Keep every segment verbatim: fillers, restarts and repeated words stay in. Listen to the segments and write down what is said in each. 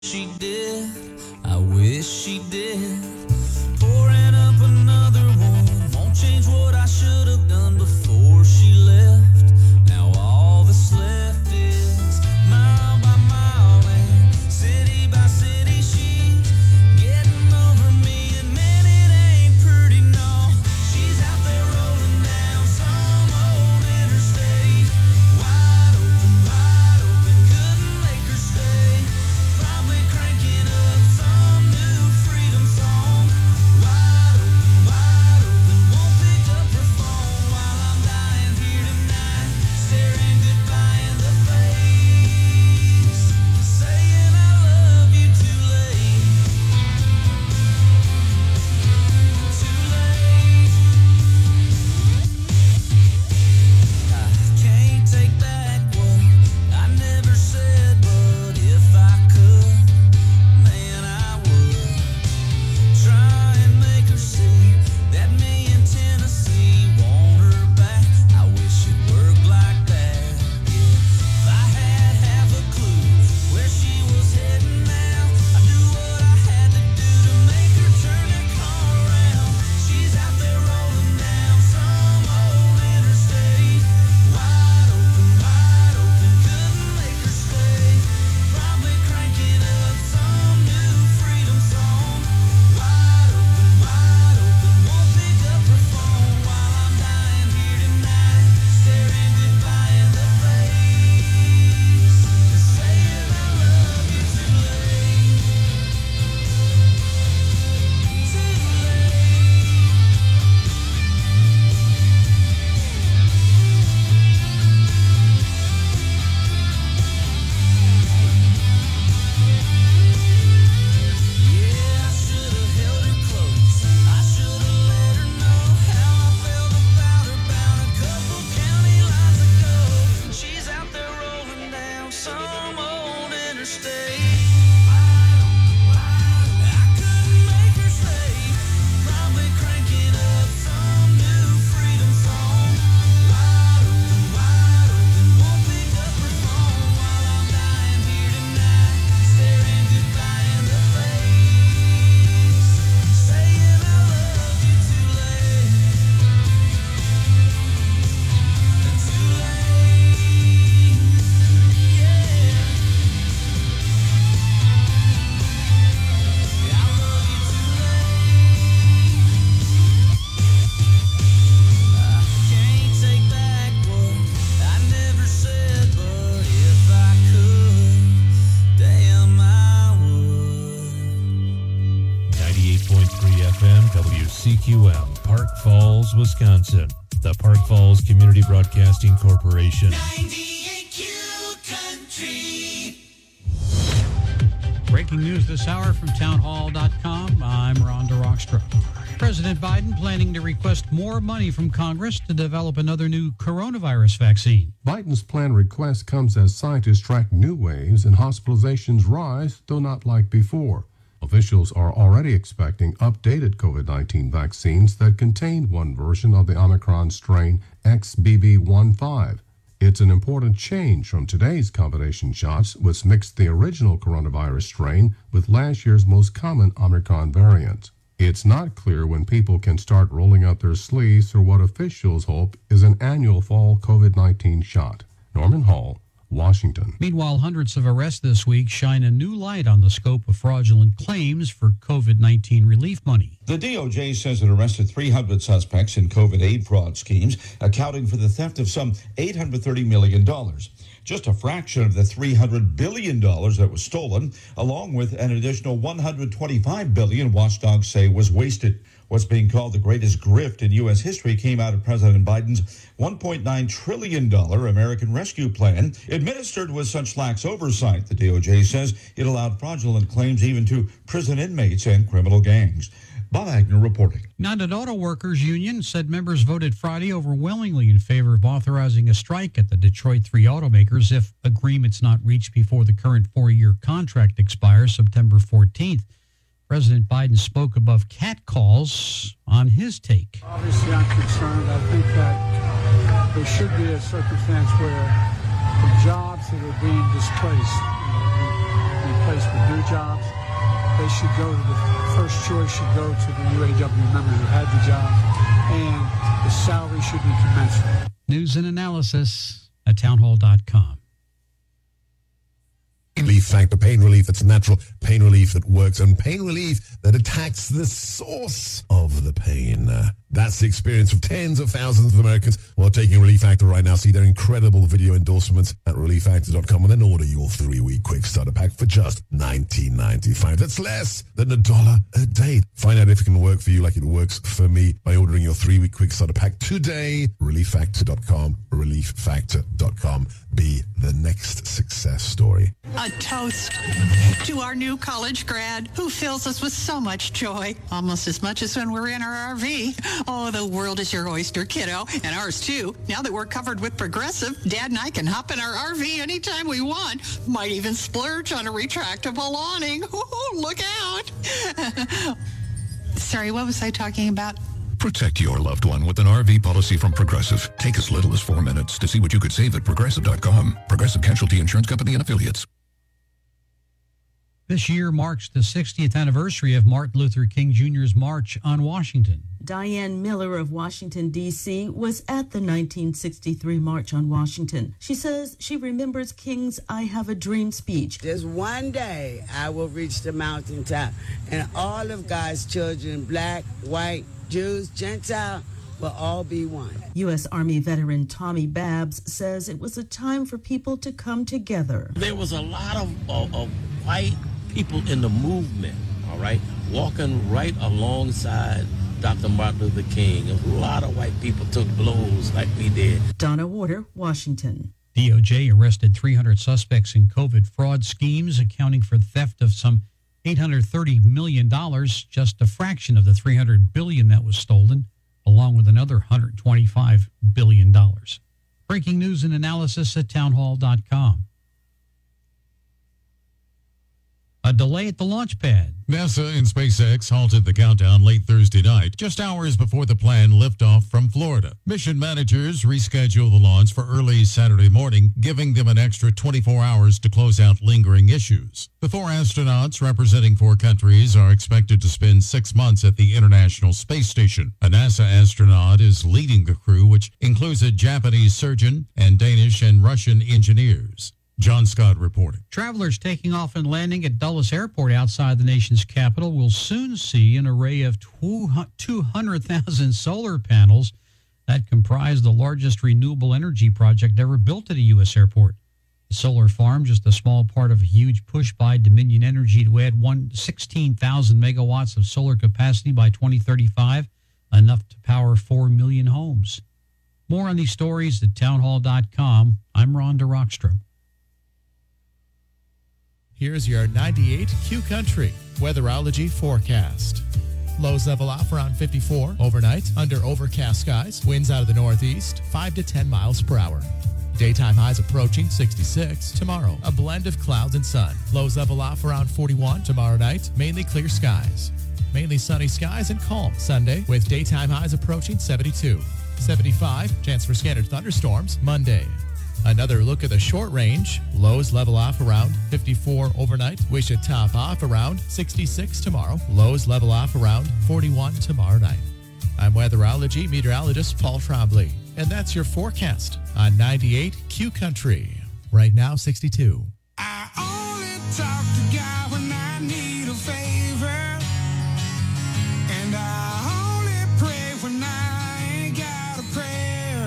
She did, I wish she did. Pouring up another one, won't change what I should have done before she left. Now all that's left is mile by mile and city by city. She's getting over me, and man, it ain't pretty, no. She's out there rolling down some old interstate, wide open, wide open, couldn't make her stay. Probably cranking up some new freedom song, wide open, wide open, won't pick up her phone while I'm dying here tonight, staring goodbye in the face, saying I love you too late, too late. I can't take back what I never said, but if I could, man, I would try and make her see that me in Tennessee want her back. I wish it worked like that. Yeah, if I had half a clue where she was heading now, I'd do what I had to do to make her turn that car around. She's out there rolling down some old interstate, wide open, wide open, couldn't make her stay. Probably cranking up some new freedom song, wide open, wide open, won't pick up her phone while I'm dying here tonight, staring goodbye in the face, saying I love you too late, too Yeah, I should have held her close. I should have let her know how I felt about her about a couple county lines ago. She's out there rolling down some old interstate. I couldn't make her stay. Probably cranking up some new freedom song. Wide open, wide open, won't pick up her phone while I'm dying here tonight, staring goodbye in the face, saying I love you too late, too late, yeah. I love you too late. I can't take back what I never said, but if I could, damn I would. ninety-eight point three F M W C Q M, Park Falls, Wisconsin. The Park Falls Community Broadcasting Corporation. ninety-eight Q Country. Breaking news this hour from townhall dot com. I'm Rhonda Rockstra. President Biden planning to request more money from Congress to develop another new coronavirus vaccine. Biden's planned request comes as scientists track new waves and hospitalizations rise, though not like before. Officials are already expecting updated COVID nineteen vaccines that contain one version of the Omicron strain X B B one five. It's an important change from today's combination shots, which mixed the original coronavirus strain with last year's most common Omicron variant. It's not clear when people can start rolling up their sleeves for what officials hope is an annual fall COVID nineteen shot. Norman Hall, Washington. Meanwhile, hundreds of arrests this week shine a new light on the scope of fraudulent claims for COVID nineteen relief money. The D O J says it arrested three hundred suspects in COVID aid fraud schemes, accounting for the theft of some eight hundred thirty million dollars. Just a fraction of the three hundred billion dollars that was stolen, along with an additional one hundred twenty-five billion dollars watchdogs say was wasted. What's being called the greatest grift in U S history came out of President Biden's one point nine trillion dollars American Rescue Plan, administered with such lax oversight. The D O J says it allowed fraudulent claims even to prison inmates and criminal gangs. Bob Agner reporting. United Auto Workers Union said members voted Friday overwhelmingly in favor of authorizing a strike at the Detroit three automakers if agreements not reached before the current four-year contract expires September fourteenth. President Biden spoke above catcalls on his take. Obviously, I'm concerned. I think that there should be a circumstance where the jobs that are being displaced, uh, applicants for new jobs, they should go to the first choice should go to the U A W members who had the job, and the salary should be commensurate. News and analysis at townhall dot com. Relief Factor, pain relief that's natural, pain relief that works, and pain relief that attacks the source of the pain. Uh, that's the experience of tens of thousands of Americans who are taking Relief Factor right now. See their incredible video endorsements at relief factor dot com and then order your three-week quick starter pack for just nineteen ninety-five. That's less than a dollar a day. Find out if it can work for you like it works for me by ordering your three-week quick starter pack today. relief factor dot com, relief factor dot com. Be the next success story. A toast to our new college grad who fills us with so much joy, almost as much as when we're in our R V. Oh, the world is your oyster, kiddo, and ours too. Now that we're covered with Progressive, Dad and I can hop in our R V anytime we want. Might even splurge on a retractable awning. Ooh, look out. Sorry, what was I talking about? Protect your loved one with an R V policy from Progressive. Take as little as four minutes to see what you could save at progressive dot com. Progressive Casualty Insurance Company and Affiliates. This year marks the sixtieth anniversary of Martin Luther King Junior's March on Washington. Diane Miller of Washington, D C was at the nineteen sixty-three March on Washington. She says she remembers King's I Have a Dream speech. There's one day I will reach the mountaintop, and all of God's children, black, white, Jews, Gentile, will all be one. U S Army veteran Tommy Babs says it was a time for people to come together. There was a lot of, of, of white people in the movement, all right, walking right alongside Doctor Martin Luther King. A lot of white people took blows like we did. Donna Warder, Washington. D O J arrested three hundred suspects in COVID fraud schemes, accounting for theft of some eight hundred thirty million dollars, just a fraction of the three hundred billion dollars that was stolen, along with another one hundred twenty-five billion dollars. Breaking news and analysis at townhall dot com. A delay at the launch pad. NASA and SpaceX halted the countdown late Thursday night, just hours before the planned liftoff from Florida. Mission managers rescheduled the launch for early Saturday morning, giving them an extra twenty-four hours to close out lingering issues. The four astronauts representing four countries are expected to spend six months at the International Space Station. A NASA astronaut is leading the crew, which includes a Japanese surgeon and Danish and Russian engineers. John Scott reporting. Travelers taking off and landing at Dulles Airport outside the nation's capital will soon see an array of two hundred thousand solar panels that comprise the largest renewable energy project ever built at a U S airport. The solar farm, just a small part of a huge push by Dominion Energy to add sixteen thousand megawatts of solar capacity by twenty thirty-five, enough to power four million homes. More on these stories at townhall dot com. I'm Rhonda Rockstrom. Here's your ninety-eight Q Country weatherology forecast. Lows level off around fifty-four overnight under overcast skies. Winds out of the northeast, five to ten miles per hour. Daytime highs approaching sixty-six. Tomorrow, a blend of clouds and sun. Lows level off around forty-one tomorrow night. Mainly clear skies. Mainly sunny skies and calm Sunday with daytime highs approaching seventy-two. seventy-five, chance for scattered thunderstorms Monday. Another look at the short range. Lows level off around fifty-four overnight. We should top off around sixty-six tomorrow. Lows level off around forty-one tomorrow night. I'm weatherology meteorologist Paul Trombley, and that's your forecast on ninety-eight Q Country. Right now, sixty-two. I only talk to God when I need a favor, and I only pray when I ain't got a prayer.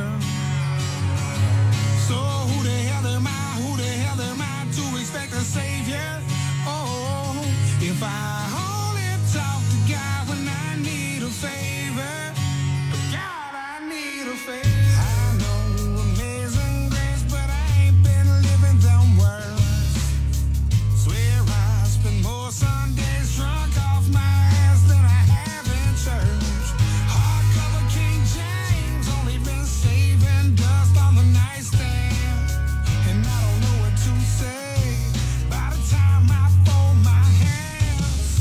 So who the hell am I, who the hell am I to expect a savior? Oh, if I only talk to God when I need a favor, God, I need a favor. I know amazing grace, but I ain't been living them words. Swear I spend more Sundays drunk off my ass than I have in church. Hardcover King James, only been saving dust on the nightstand. And I don't know what to say by the time I fold my hands.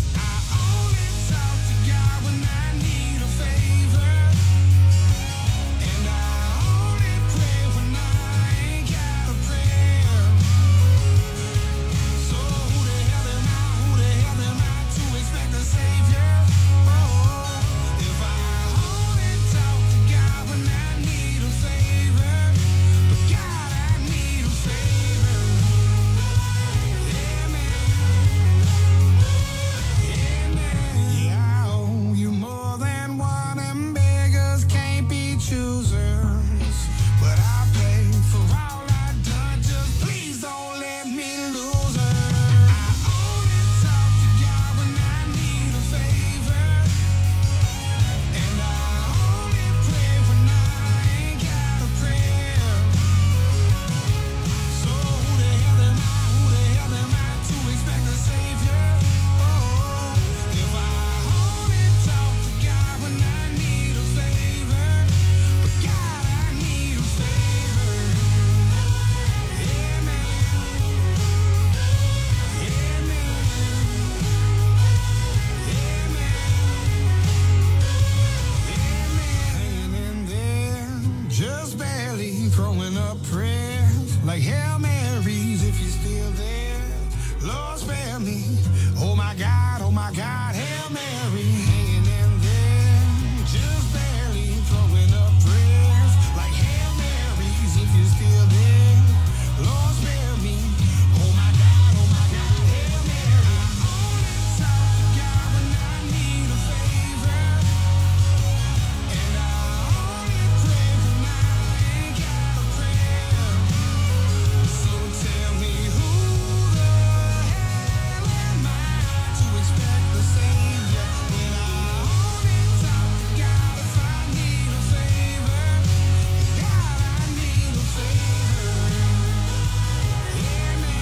Mary. Oh my God, oh my God, Hail Mary. Hanging in there, just barely throwing up prayers. Like Hail Marys, if you're still there, Lord spare me. Oh my God, oh my God, Hail Mary. I only talk to God when I need a favor. And I only pray when I ain't got a prayer. So tell me who the hell am I to expect the Savior when I only talk to God if I need a favor? God, I need a favor. Amen.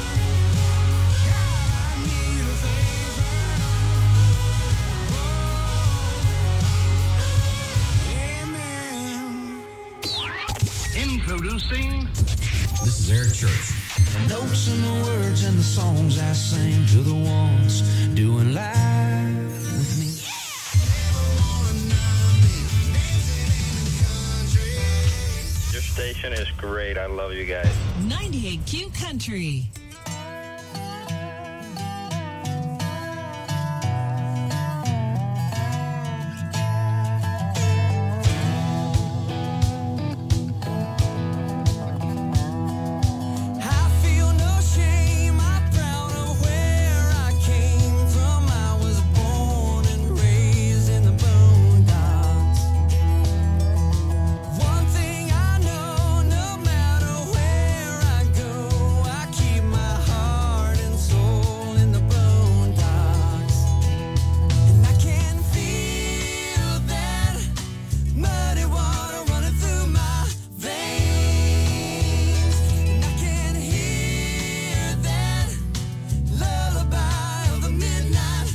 God, I need a favor. Amen. Introducing. This is Eric Church. The notes and the words and the songs I sing to the ones doing live with me. Your station is great. I love you guys. ninety-eight Q Country. I feel no shame. I'm proud of where I came from. I was born and raised in the boondocks. One thing I know, no matter where I go, I keep my heart and soul in the boondocks. And I can feel that muddy water running through my veins. And I can hear that lullaby of the midnight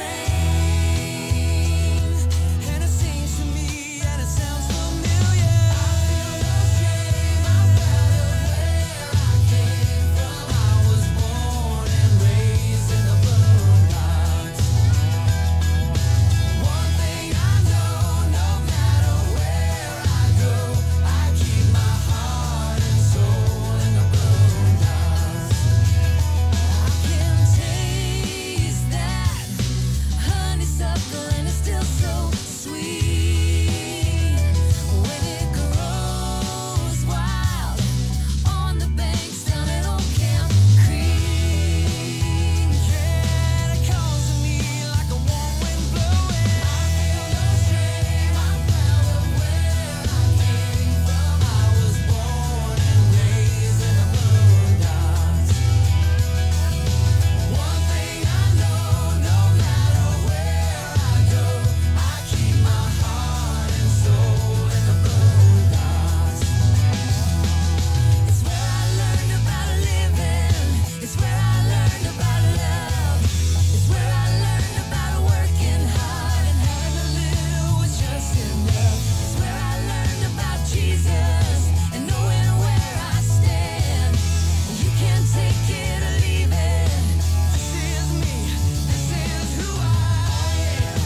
train. And it sings to me and it sounds familiar. I feel no shame. I'm proud of where I came from. I was born and raised in the boondocks. One thing I know, no matter where I go, I keep my heart and soul in the boondocks. I can taste that honeysuckle and it's still so sweet when it grows wild on the banks down at Old Camp Creek. Yeah, it calls to me like a warm wind blowing. I feel no shame. I'm proud of where I came from. I was born and raised in the boondocks. One thing I know, no matter where I go, I keep my heart and soul in the boondocks. It's where I learned about living. It's where I learned about love. It's where I learned about working hard and having a little was just enough. It's where I learned about Jesus and knowing where I stand. You can take it or leave it. This is me. This is who I am.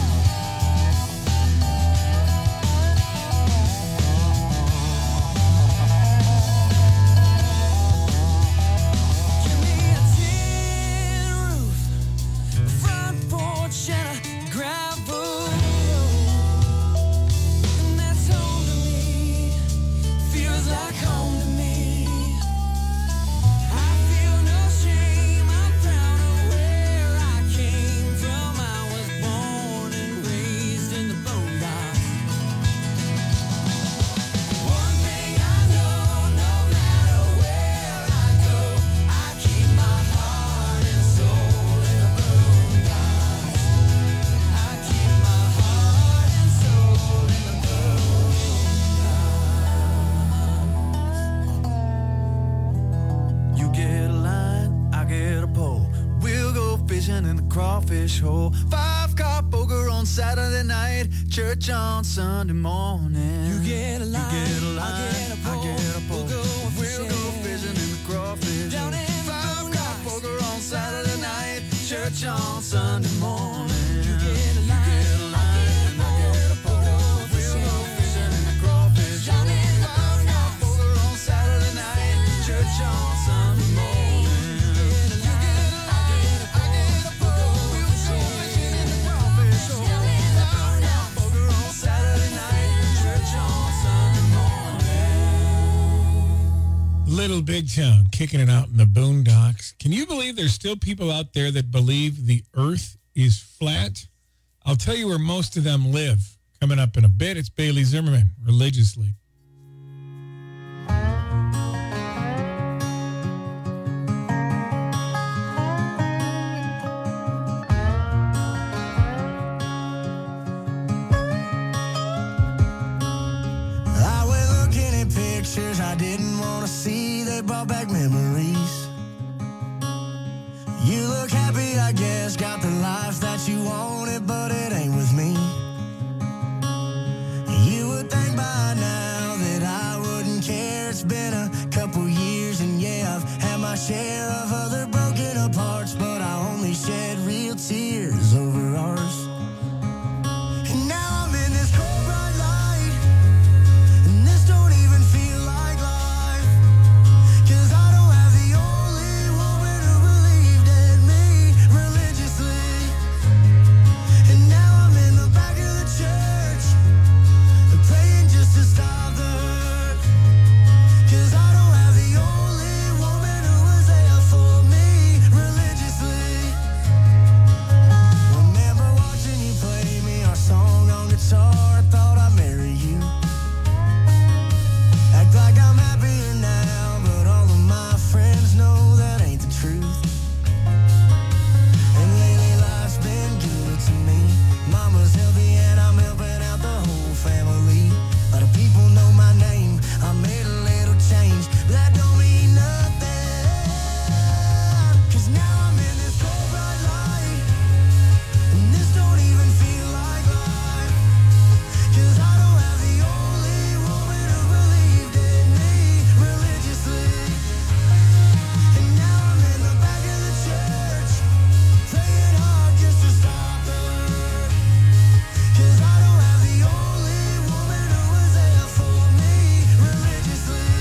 Give me a tin roof, a front porch, and a gravel road. And that's home to me. Feels like home to me. I feel no shame. I'm proud of where I came from. I was born and raised in the boondocks. One thing I know, no matter where I go, I keep my heart and soul in the boondocks. I keep my heart and soul in the boondocks. You get a line, I get a pole. We'll go fishing in the crawfish hole. Five car poker on Saturday night, church on Sunday morning. You get a line, I get a pole. We'll go fishing in the crawfish hole. Five car poker on Saturday night, church on Sunday morning. You get a line, I get a pole. We'll go fishing in the crawfish hole. Five car poker on Saturday night, church on Sunday morning. You get a line, I get a pole. old big town, kicking it out in the boondocks. Can you believe there's still people out there that believe the earth is flat? I'll tell you where most of them live. Coming up in a bit, it's Bailey Zimmerman, Religiously. I went looking at pictures I didn't want to see. They brought back memories. You look happy, I guess. Got the life that you wanted, but it ain't with me. You would think by now that I wouldn't care. It's been a couple years, and yeah, I've had my share of other broken aparts, but I only shed real tears over ours. And now I'm in this cold bright light, and this don't even feel like life, 'cause I don't have the only woman who believed in me religiously. And now I'm in the back of the church, praying just to stop the hurt, 'cause I don't have the only woman who was there for me religiously. Remember watching you play me our song on guitar. I thought I'd marry you. Act like I'm happier now, but all of my friends know that ain't the truth. And lately life's been good to me. Mama's healthy and I'm helping out the whole family. A lot of people know my name. I made a little change, but that don't mean nothing. 'Cause now I'm in this cold bright light, and this don't even feel like life, 'cause I don't have the only woman who believed in me religiously. And now I'm in the back of the church, praying hard just to stop the hurt, 'cause I don't have the only woman who was there for me religiously.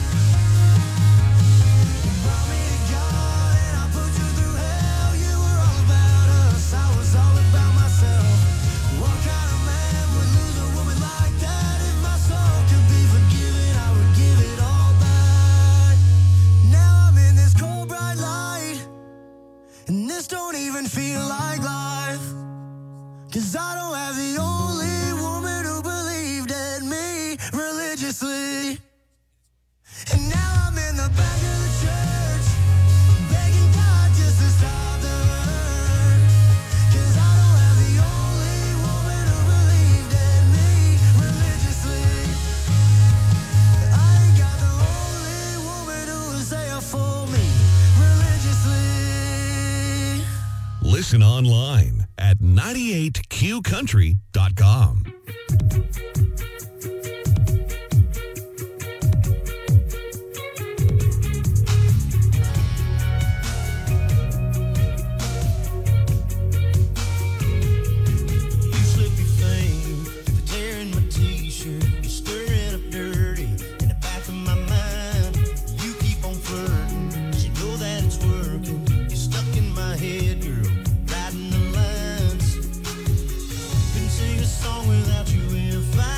You brought me to God and I put you through hell. You were all about us, I was all about myself. What kind of man would lose a woman like that? If my soul could be forgiven, I would give it all back. Now I'm in this cold bright light, and this don't even feel like life, 'cause I don't have the only woman who believed in me religiously. And now I'm in the back of the church, begging God just to stop the hurt, 'cause I don't have the only woman who believed in me religiously. I ain't got the only woman who was there for me religiously. Listen online at ninety-eight Q country dot com. You slip your finger for tearing my t-shirt. You're stirring up dirty in the back of my mind. You keep on flirting, 'cause you know that it's working. You're stuck in my head, girl, riding the lines. Couldn't sing a song without you if I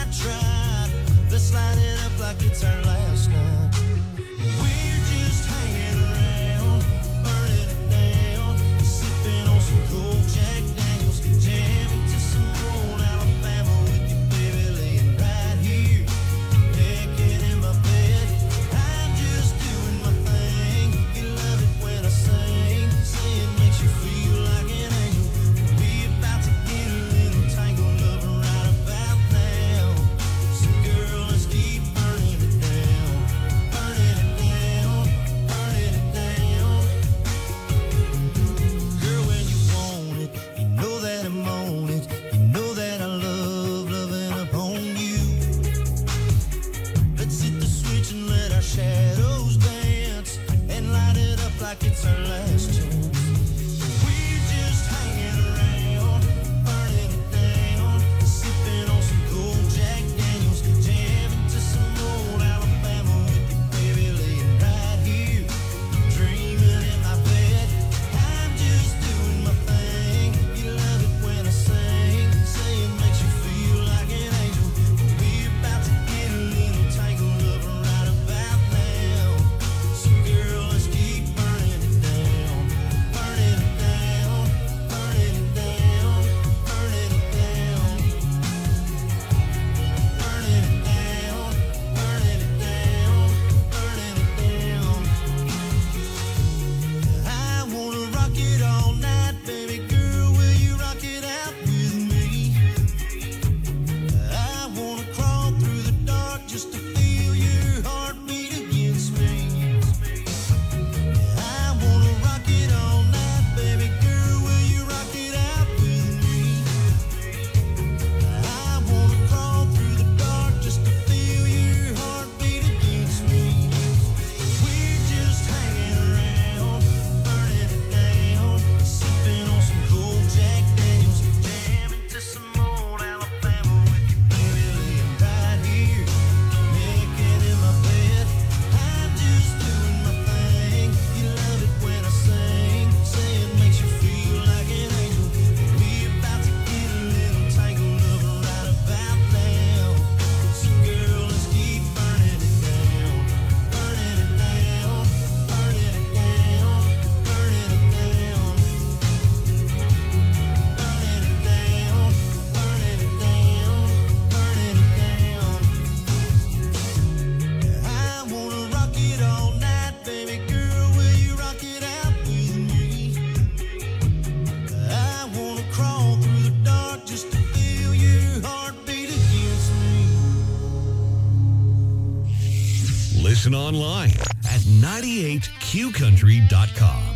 Listen online at ninety-eight q country dot com.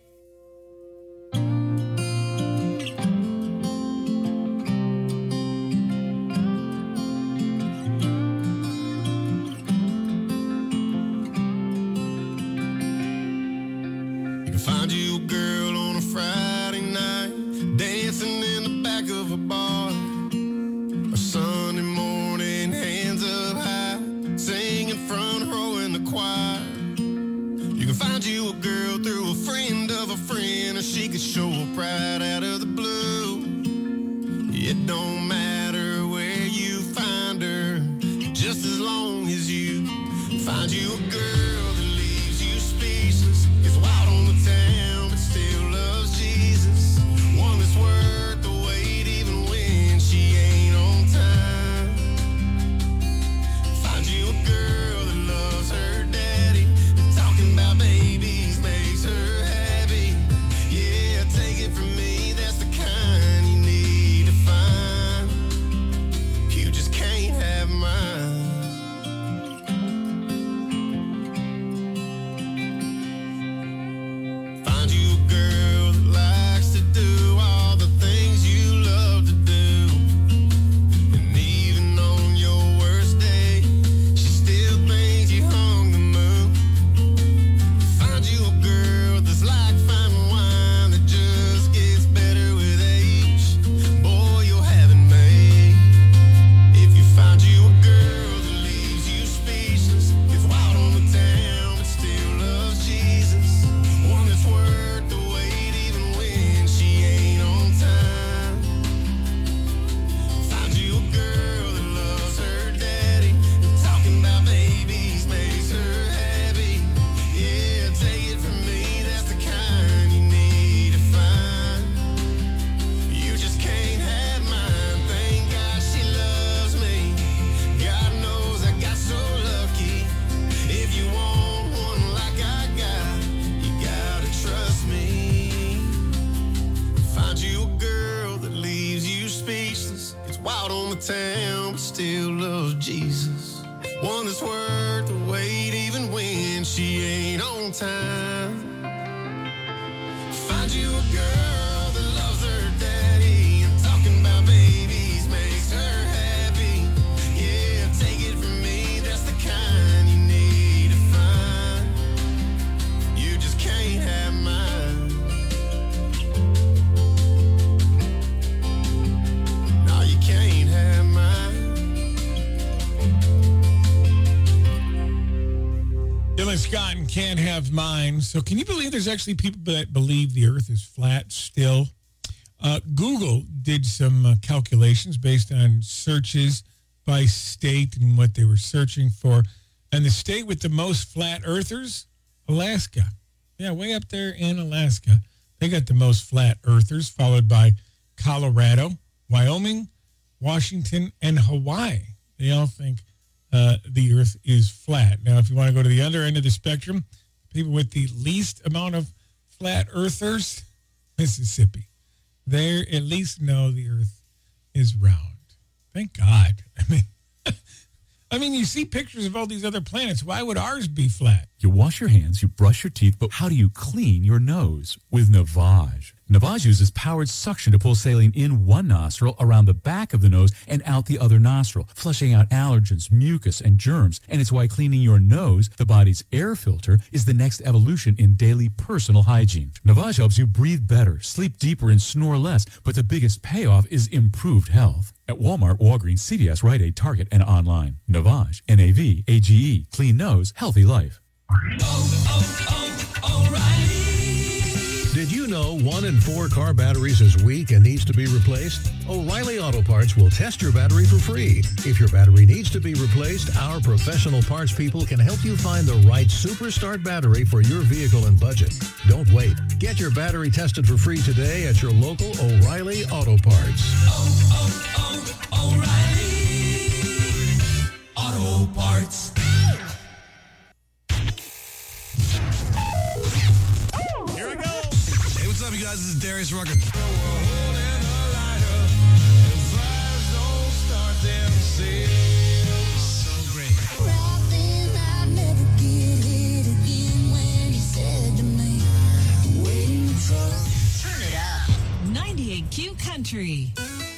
Find you a girl on a Friday night, dancing in the back of a bar. A Sunday morning, hands up high, singing front row in the choir. You can find you a girl through a friend of a friend, or she could show up right out of the blue. It don't matter where you find her, just as long as you find you a girl that leaves you speechless. It's wild on the town, but still loves Jesus. One that's worth the wait even when she ain't on time. Find you a girl that loves her daddy, talking about babies makes her happy. Yeah, take it from me, that's the kind you need to find. You just can't have mine. Find you a girl that likes to do all the things you love to do. And even on your worst day, she still thinks you hung the moon. Find you a girl that's like fine wine that just gets better with age. Boy, you'll have it made. If you find you a girl that leaves you speechless, gets wild on the town but still loves Jesus. One that's worth the wait even when she ain't on time. Find you a girl that loves her daddy, talking about babies makes her happy. Yeah, take it from me, that's the kind you need to find. You just can't have mine. Thank God she loves me. God knows I got so lucky. If you want one like I got, you gotta trust me. Find you a girl that leaves you speechless. It's wild on the town, but still loves Jesus. One that's worth the wait even when she ain't on time. Find you a girl that loves her daddy, and talking about babies makes her happy. Yeah, take it from me, that's the kind you need to find. You just can't have mine. No, you can't have mine. Dylan Scott and Can't Have Mine. So can you believe there's actually people that believe the earth is flat still? Uh, Google did some uh, calculations based on searches by state and what they were searching for. And the state with the most flat earthers, Alaska. Yeah, way up there in Alaska. They got the most flat earthers, followed by Colorado, Wyoming, Washington, and Hawaii. They all think uh, the earth is flat. Now, if you want to go to the other end of the spectrum, people with the least amount of flat earthers, Mississippi. They at least know the earth is round. Thank God. I mean, I mean, you see pictures of all these other planets. Why would ours be flat? You wash your hands, you brush your teeth, but how do you clean your nose? With Navage. Navage uses powered suction to pull saline in one nostril, around the back of the nose, and out the other nostril, flushing out allergens, mucus, and germs. And it's why cleaning your nose, the body's air filter, is the next evolution in daily personal hygiene. Navage helps you breathe better, sleep deeper, and snore less, but the biggest payoff is improved health. At Walmart, Walgreens, C V S, Rite Aid, Target, and online. Navage, N A V A G E. Clean nose, healthy life. Did you know one in four car batteries is weak and needs to be replaced? O'Reilly Auto Parts will test your battery for free. If your battery needs to be replaced, our professional parts people can help you find the right Super Start battery for your vehicle and budget. Don't wait. Get your battery tested for free today at your local O'Reilly Auto Parts. Oh, oh, oh, O'Reilly Auto Parts. Here we go. Hey, what's up, you guys? This is Darius Rucker. So great. ninety-eight Q Country.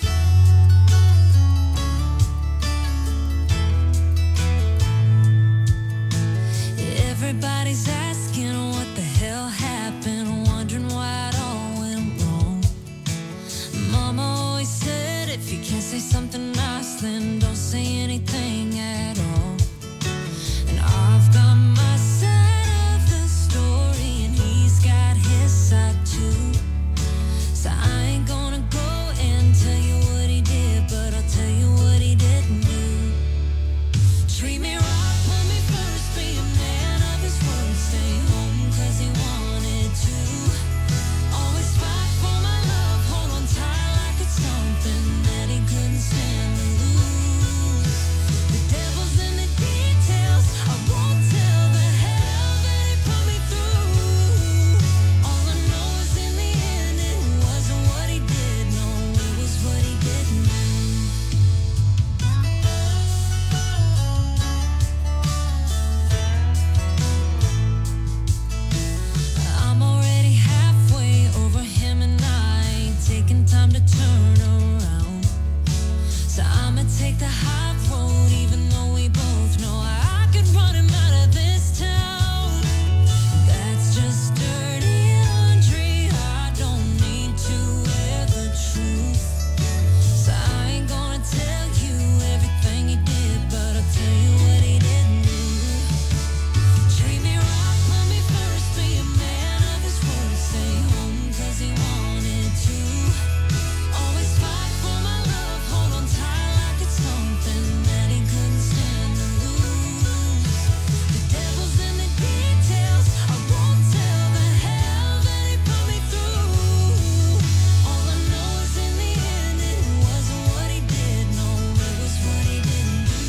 Everybody's asking what the hell happened, wondering why it all went wrong. Mama always said if you can't say something nice, then don't say anything at all. And I've got my side of the story, and he's got his side too. So I ain't gonna go and tell you what he did, but I'll tell you what he didn't do. Treat me right, put me first, be a man of his word, stay home cause he wanted to. Always fight for my love, hold on tight like it's something that he couldn't stand to lose. The devil's in the details, I won't tell the hell that he put me through. All I know is in the end it wasn't what he did, no, it was what he didn't do. I'm already halfway over him and I ain't taking time to turn around. So I'ma take the high road even though we both know I could run him out of this town. That's just dirty laundry, I don't need to wear the truth. So I ain't gonna tell you everything he did, but I'll tell you what he didn't do. Treat me right, put me first, be a man of his word, stay home cause he wanted to. Always fight for my love, hold on tight like it's something that he couldn't stand to lose. The devil's in the details, I won't tell the hell that he put me through. All I know is in the end it wasn't what he did, no, it was what he didn't do.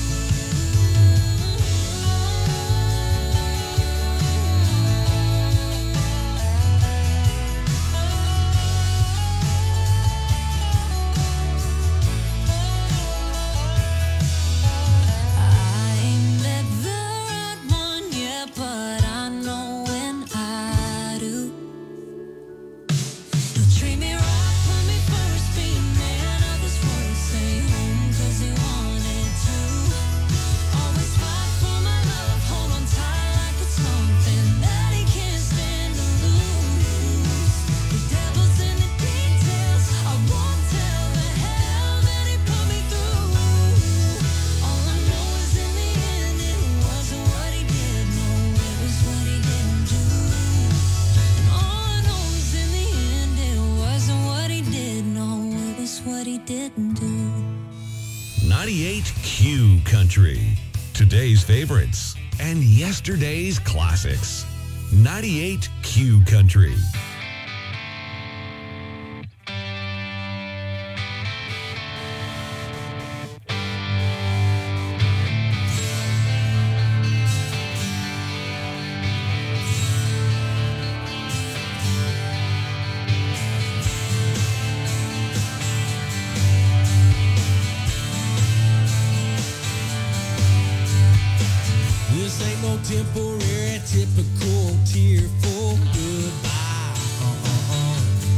I ain't met the right one yet, but I know when I do. He'll treat me right, put me first, be a man of his word, stay home cause he wanted to. Always fight for my love, hold on tight like it's something that he can't stand to lose. The devil's in the details, I won't tell the hell that he put me through. All I know is in the end it wasn't what he did, no, it was what he didn't do. And all I know is in the end it wasn't what he did, no, it was what he didn't do. ninety-eight Q Country. Today's favorites and yesterday's classics. ninety-eight Q Country. This ain't no temporary, typical, tearful goodbye. Uh-uh-uh.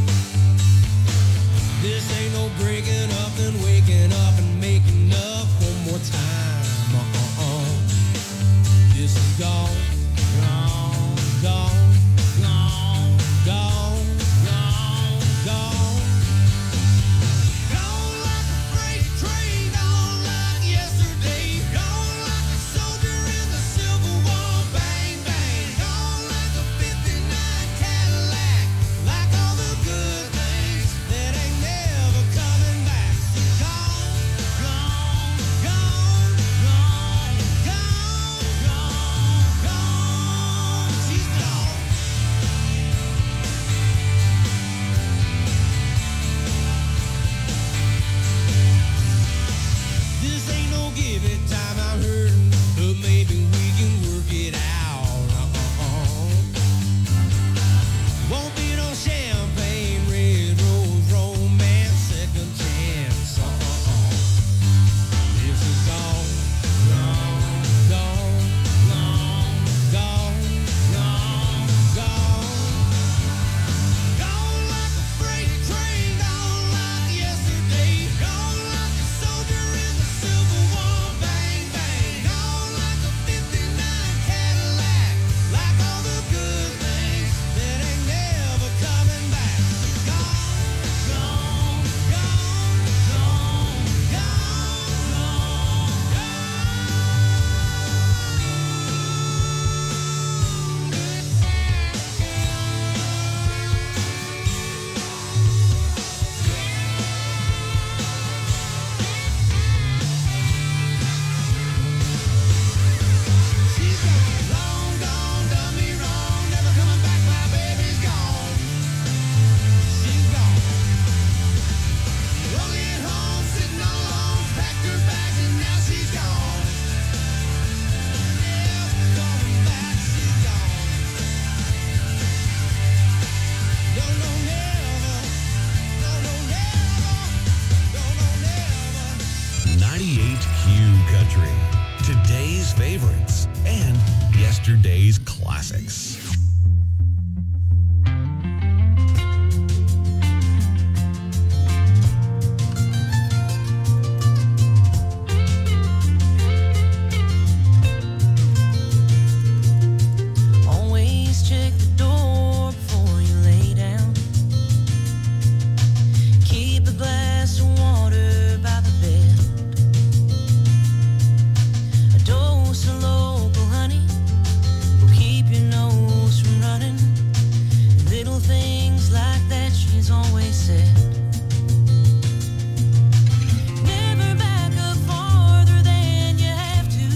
This ain't no breaking up and waking up and making up one more time. Uh-uh-uh. This is gone, gone, gone, gone, gone, gone, gone. Gone like a freight train, gone like yesterday, gone like a soldier in the Civil War. Bang, bang, gone like a fifty-nine Cadillac, like all the good things that ain't never coming back. today's favorites and yesterday's classics. Always check the door before you lay down. Keep a glass of water by the bed. A dose of local honey will keep your nose from running. Little things like that she's always said. Never back up farther than you have to.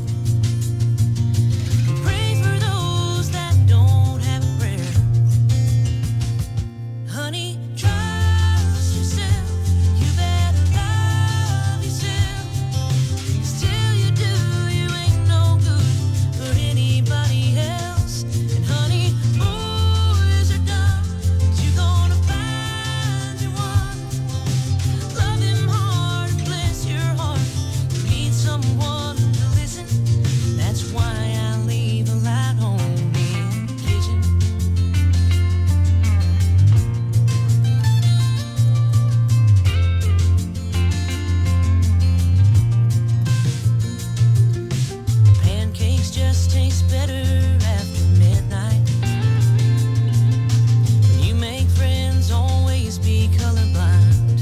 Pray for those that don't have a prayer. Honey, trust yourself. You better love yourself. 'Cause till you do, you ain't no good for anybody else. And honey, boys are dumb, but you gonna find you one. Love him hard and bless your heart. You need someone to listen. That's why I leave a light on in the kitchen. Pancakes just taste better after midnight. When you make friends, always be colorblind.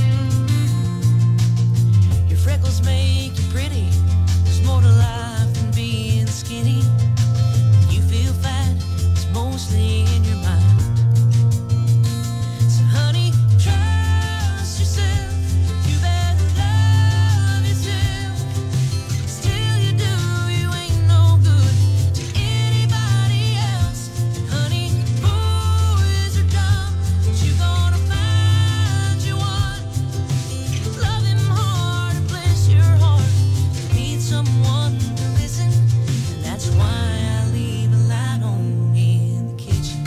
Your freckles make you pretty. There's more to life than being skinny. When you feel fat, it's mostly in your mind. So honey, trust yourself. You better love yourself. 'Cause till you do, you ain't no good to anybody else. And honey, boys are dumb, but you gonna find you one. Love him hard and bless your heart. You need someone to listen, and that's why I leave a light on in the kitchen.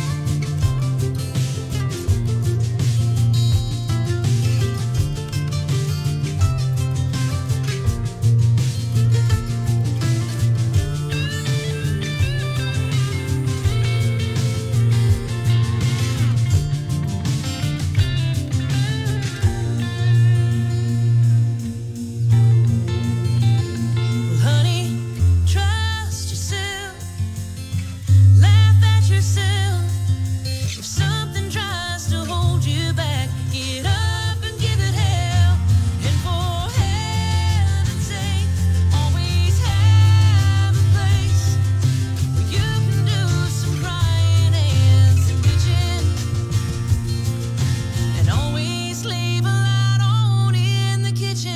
Well, honey, trust yourself. Laugh at yourself. If something tries to hold you back, get up and give it hell. And for heaven's sake, always have a place where you can do some crying and some bitching. And always leave a light on in the kitchen.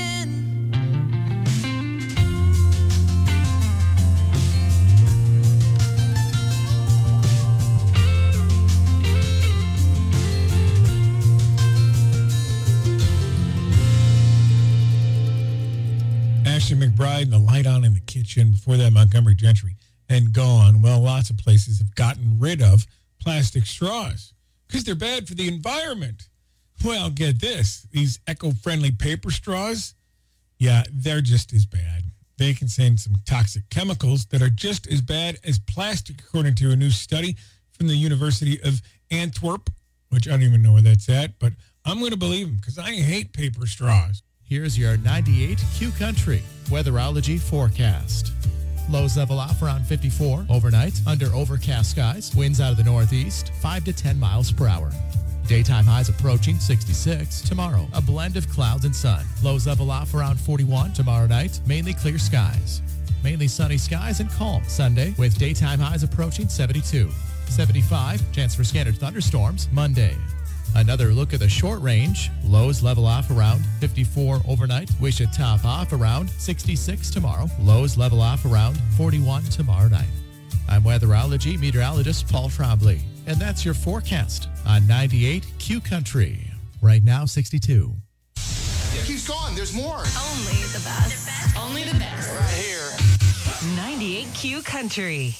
Ashley McBride and the light on in the kitchen. Before that, Montgomery Gentry and Gone. Well, lots of places have gotten rid of plastic straws because they're bad for the environment. Well, get this. These eco-friendly paper straws, yeah, they're just as bad. They contain some toxic chemicals that are just as bad as plastic, according to a new study from the University of Antwerp, which I don't even know where that's at, but I'm going to believe them because I hate paper straws. Here's your ninety-eight Q Country weatherology forecast. Lows level off around fifty-four overnight under overcast skies. Winds out of the northeast, five to ten miles per hour. Daytime highs approaching sixty-six. Tomorrow, a blend of clouds and sun. Lows level off around forty-one. Tomorrow night, mainly clear skies. Mainly sunny skies and calm Sunday with daytime highs approaching seventy-two. seventy-five, chance for scattered thunderstorms Monday. Another look at the short range. Lows level off around fifty-four overnight. We should top off around sixty-six tomorrow. Lows level off around forty-one tomorrow night. I'm weatherology meteorologist Paul Trombley, and that's your forecast on ninety-eight Q Country. Right now, sixty-two. It keeps going. There's more. Only the best. Only the best. Right here. ninety-eight Q Country.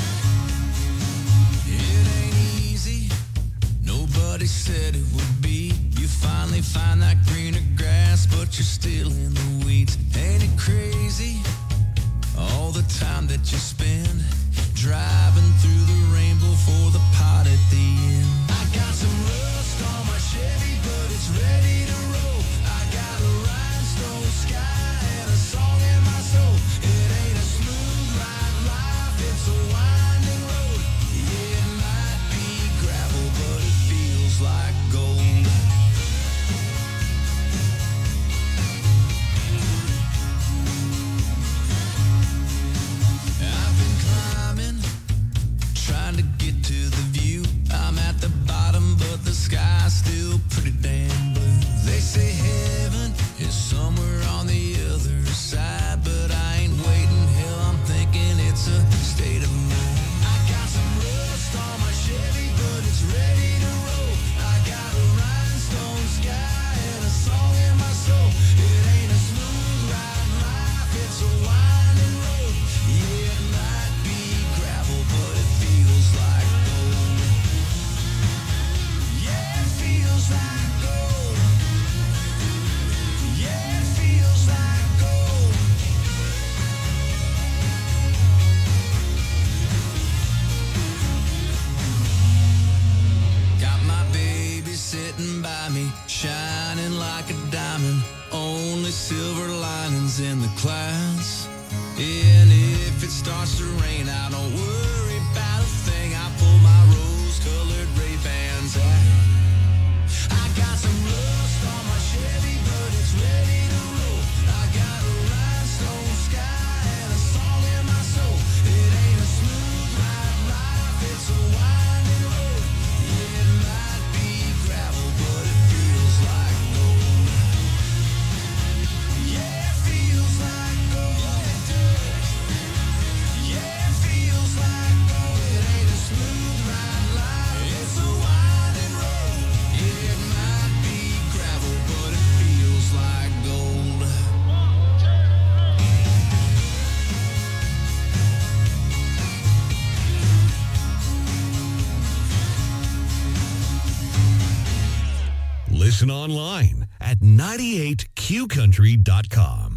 It ain't easy. Nobody said it would be. finally find that greener grass, but you're still in the weeds. Ain't it crazy? All the time that you spend driving through the rainbow for the pot at the end. I got some rust on my Chevy, but it's ready to roll. I got a rhinestone sky and a song in my soul. It ain't a smooth ride life, it's a winding road. Yeah, it might be gravel, but it feels like gold. I've been climbing, trying to get to the view. I'm at the bottom, but the sky's still pretty damn blue. They say heaven is somewhere on the other side, but I ain't waiting. Hell, I'm thinking it's a state of mind. I got some rust on my Chevy, but it's ready to roll. I got a rhinestone sky and a song in my soul. It ain't a smooth ride life, it's a winding road. Yeah, it might be gravel, but it feels like gold. Yeah, it feels like gold. Yeah, it feels like gold. Got my baby sitting by me, shining like a diamond. Only silver linings in the clouds. And if it starts to rain, I don't worry about a thing. I pull my rose-colored Ray-Bans out. I got some rust on my Chevy, but it's ready to roll. I got a rhinestone sky and a song in my soul. It ain't a smooth ride life, it's a winding road. Yeah, it might be gravel, but it feels like gold. Yeah, it feels like gold. Yeah, it feels like gold. It ain't a smooth ride life, it's a winding road. Yeah, it might be gravel, but it feels like gold. Listen online at ninety-eight q country dot com.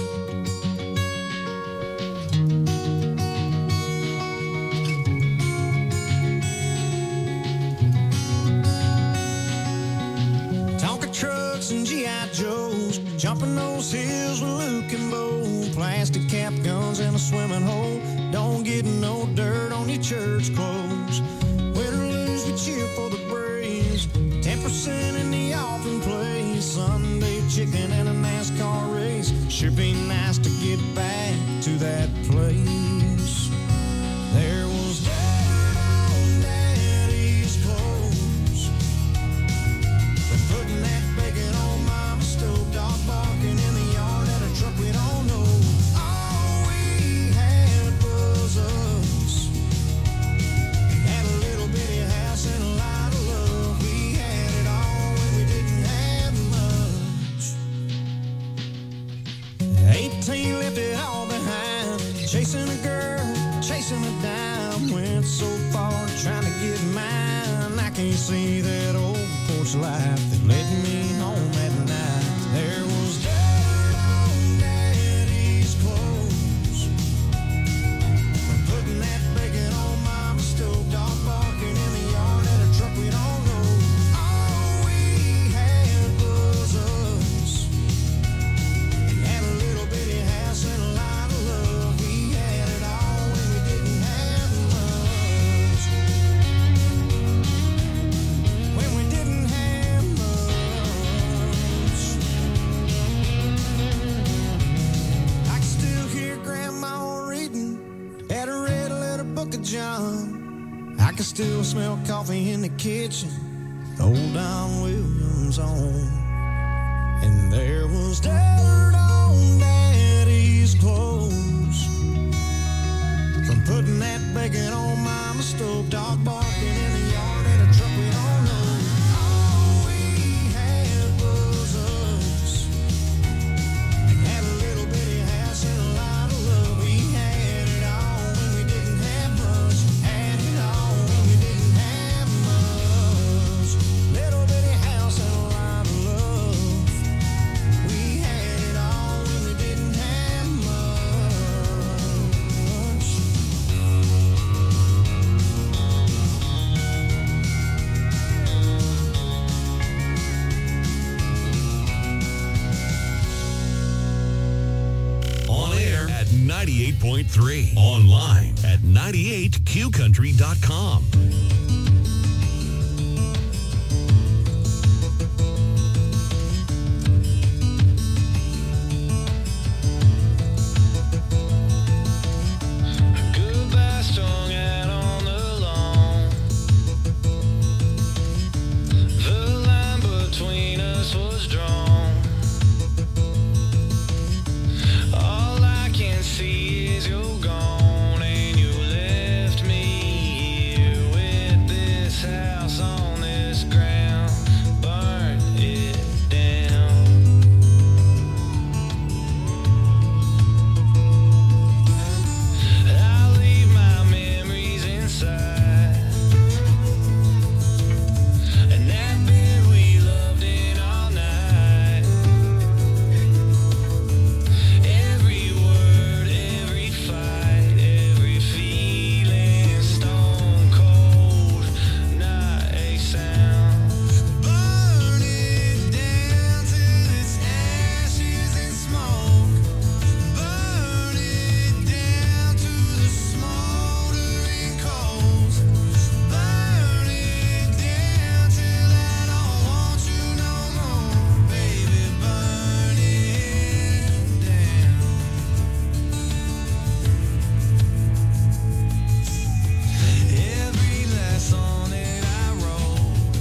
Tonka trucks and G I Joes, jumping those hills with Luke and Bo. Plastic cap guns in a swimming hole. Don't get no dirt on your church clothes. Win or lose, we cheer for the Braves. Ten percent in the offering place. Sunday chicken and a NASCAR race. Sure be nice to get back to that place. There was dirt on Daddy's clothes. We're putting that bacon on Mama's stove. Dog barking in the yard at a truck we don't know. All we had was us. Had a little bitty house and a lot of love. We had it all when we didn't have much. Eighteen left it all behind. Chasing a girl, chasing a dime. Went so far trying to get mine. I can't see that old porch light that led me home at night. There was dirt on Daddy's clothes. We're putting that bacon on Mama's stove. Dog barking in the yard at a truck we don't know. All we had was us. Had a little bitty house and a lot of love. We had it all when we didn't have much. When we didn't have much. I can still hear Grandma reading at a red letter book of John. I can still smell coffee in the kitchen, old Don Williams on. And there was dirt on Daddy's clothes from putting that bacon on Mama's stove. Dog barking in the yard at a truck we don't know. All we had was us. Had a little bitty house and a lot of love. We had it all when we didn't have much. Had it all when we didn't have much. Little bitty house and a lot of love. point three. Online at ninety-eight Q country dot com. Goodbye strung out on the lawn. The line between us was drawn. All I can see is you're gone, and you left me here with this house on this ground. Burn it down. I'll leave my memories inside, and that bed we loved in all night. Every word, every fight, every feeling, stone cold, not a sound. Burn it down till it's ashes and smoke. Burn it down to the smoldering coals. Burn it down till I don't want you no more, baby. Burn it down. Every last song that I wrote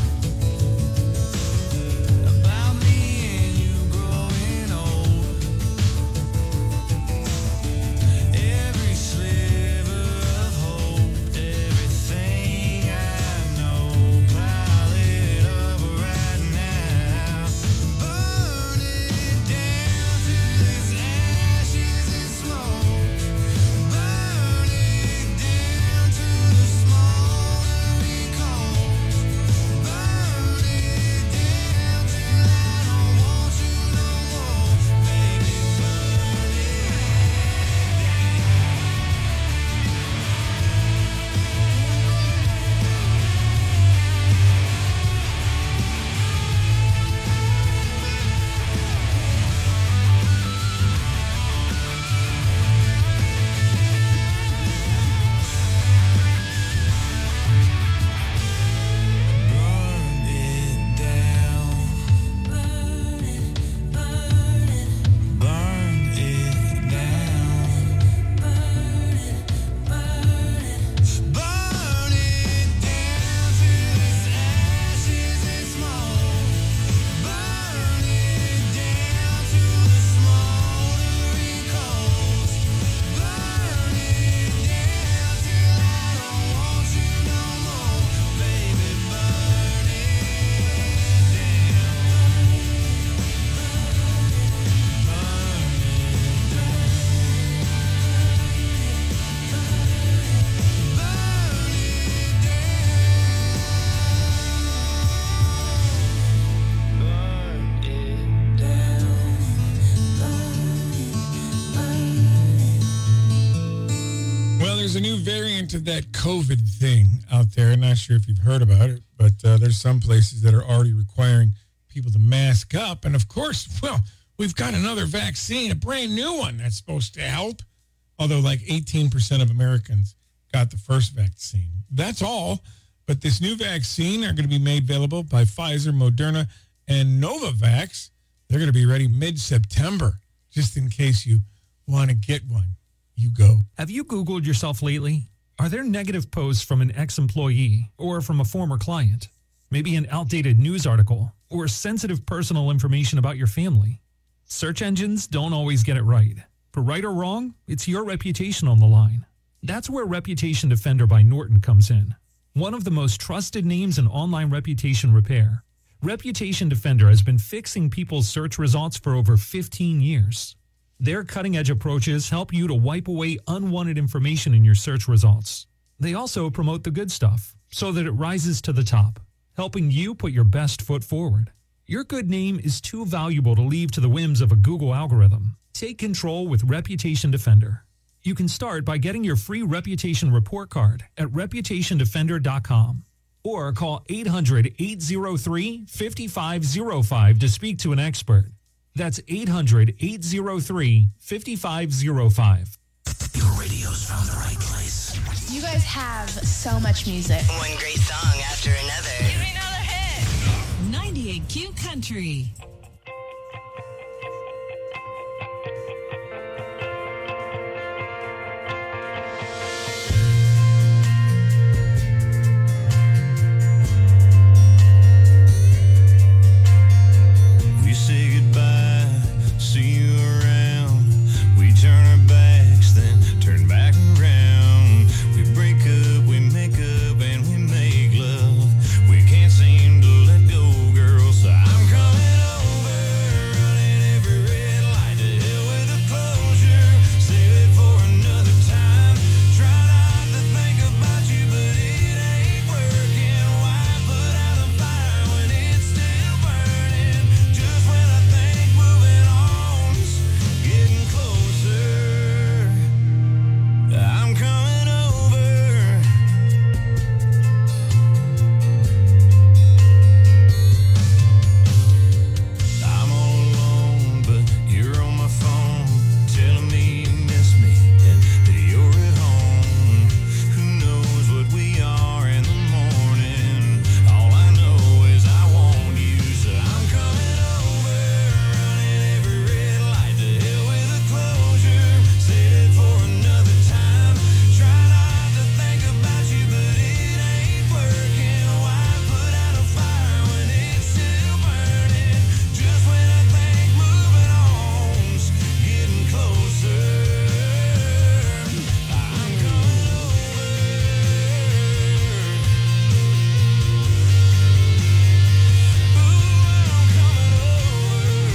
about me and you growing old. Every sliver of hope, everything I know, pile it up right now. Burn it down till it's ashes and smoke. Burn it down to the smoldering coals. Burn it down till I don't want you no more, baby. Burn it. Burn it down. Burn it, burn it. Burn it down. Burn it, burn it. Burn it down till it's ashes and smoke. Burn it down to the smoldering coals. Burn it down till I don't want you no more, baby. Burn it Well, there's a new variant of that COVID thing out there. Not sure if you've heard about it, but uh, there's some places that are already requiring people to mask up. And of course, well, we've got another vaccine, a brand new one that's supposed to help. Although like eighteen percent of Americans got the first vaccine. That's all. But this new vaccine are going to be made available by Pfizer, Moderna, and Novavax. They're going to be ready mid-September, just in case you want to get one. You go. Have you Googled yourself lately? Are there negative posts from an ex-employee or from a former client? Maybe an outdated news article or sensitive personal information about your family? Search engines don't always get it right. For right or wrong, it's your reputation on the line. That's where Reputation Defender by Norton comes in. One of the most trusted names in online reputation repair. Reputation Defender has been fixing people's search results for over fifteen years. Their cutting-edge approaches help you to wipe away unwanted information in your search results. They also promote the good stuff so that it rises to the top, helping you put your best foot forward. Your good name is too valuable to leave to the whims of a Google algorithm. Take control with Reputation Defender. You can start by getting your free reputation report card at reputation defender dot com or call eight hundred, eight oh three, five five oh five to speak to an expert. That's eight hundred, eight oh three, five five oh five. radio's found the right place. You guys have so much music. One great song after another. Give me another hit. ninety-eight Q Country. We say goodbye, see you around. We turn our backs, then turn back around. We break up, we make up, and we make love. We can't seem to let go, girl, so I'm coming over, running every red light to hell with the closure. Save it for another time. Try not to think about you, but it ain't working. Why put out a fire when it's still burning? Just when I think moving on's getting closer, I'm coming over. I'm all alone, but you're on my phone, telling me you miss me and that you're at home. Who knows what we are in the morning? All I know is I want you, so I'm coming over, running every red light to hell with a closure. Save it for another time. Try not to think about you, but it ain't working. Why put out a fire when it's still burning? Just when I think moving on's getting closer, I'm coming over. Ooh, I'm coming over.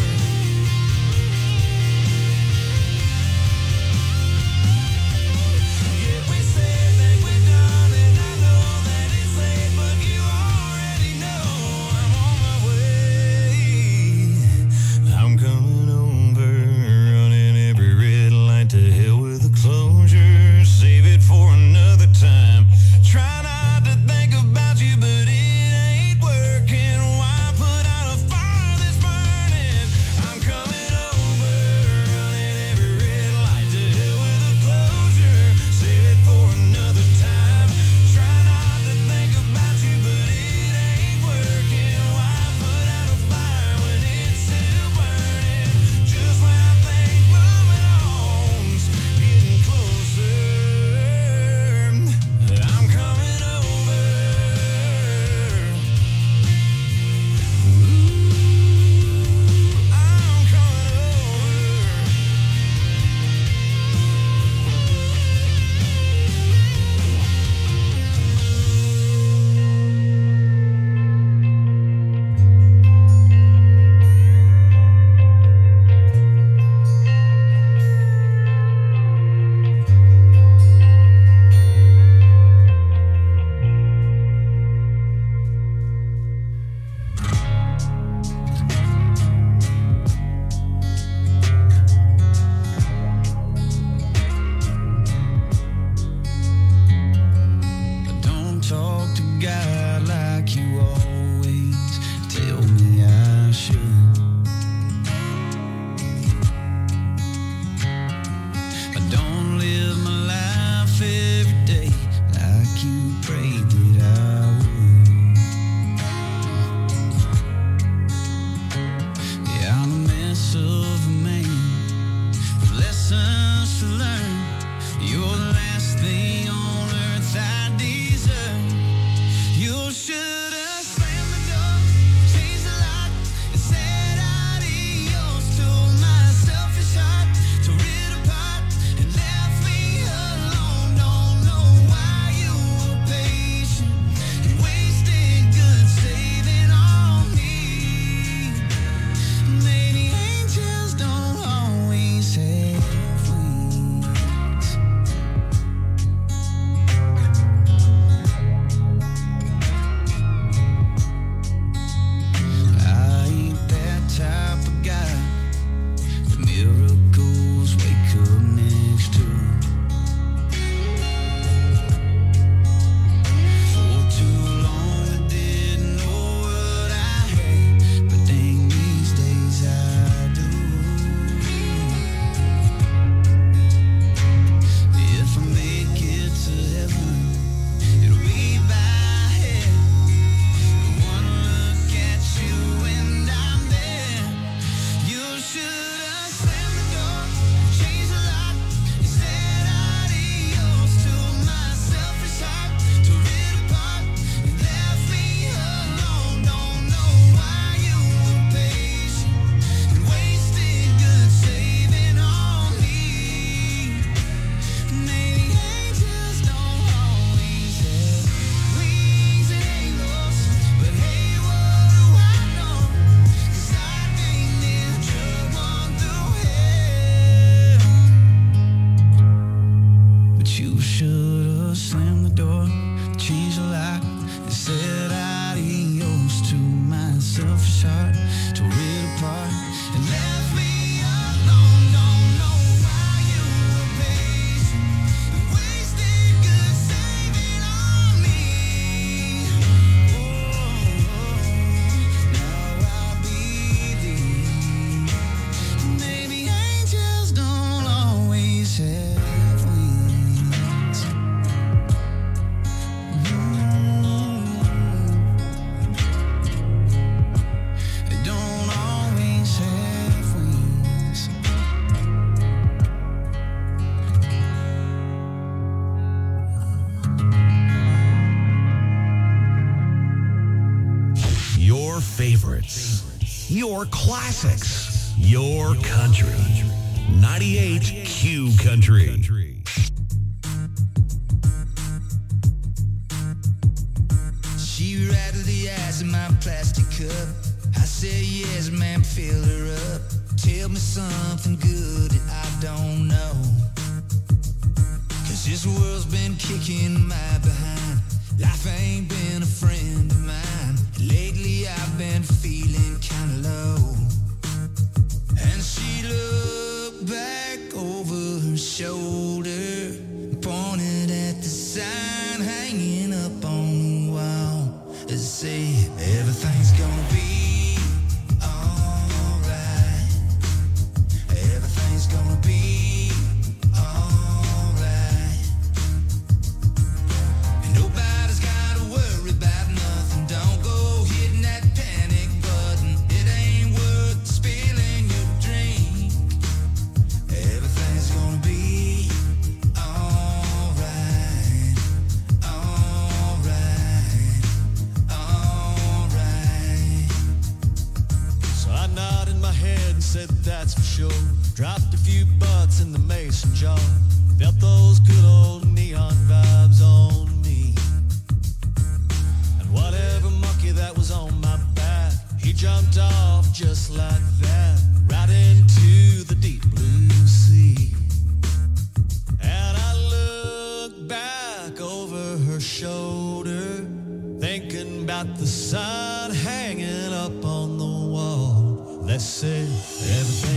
Yeah, we said that we're done, and I know that it's late, but you already know I'm on my way. I'm coming over, running every red light to hell with a closure. Save it for another time. Try not to think about you, but it ain't working. Why put out a fire that's burning? I'm coming over, running every red light to hell with a closure. Save it for another time. Try not to think about you, but it ain't working. Why put out a fire when it's still burning? Just when I think moving on's getting closer, I'm coming over. Ooh, I'm coming over. Don't talk to God like you always tell me I should. I don't live my life every day like you prayed that I would. Yeah, I'm a mess of a man with lessons to learn. You're the last thing on earth I deserve. You should have said door, changed a lock, and said adios to my selfish heart, tore it apart, and left me alone. Don't know why you were patient and wasted good saving on me. Oh, now I'll be thee. Maybe angels don't always have wings. They don't always have wings. Your favorites, your classics, your country. ninety-eight Q Country. She rattled the ice in my plastic cup. I said yes, ma'am, fill her up. Tell me something good that I don't know. Cause this world's been kicking my behind. Life ain't been a friend of mine. Lately I've been feeling kinda low. And she looked back over her shoulder, pointed at the sign hanging up on the wall. It said, everything's gonna be alright. Everything's gonna be alright. And nobody's gotta worry about nothing. Don't go hitting that panic button. It ain't worth spilling your drink. Everything's gonna be alright. Alright. Alright. So I nodded my head and said that's for sure. Dropped a few butts in the mason jar. Felt those good old neon vibes on me. And whatever monkey that was on my back, he jumped off just like that, right into the deep blue sea. And I looked back over her shoulder, thinking about the sign hanging up on the wall that said everything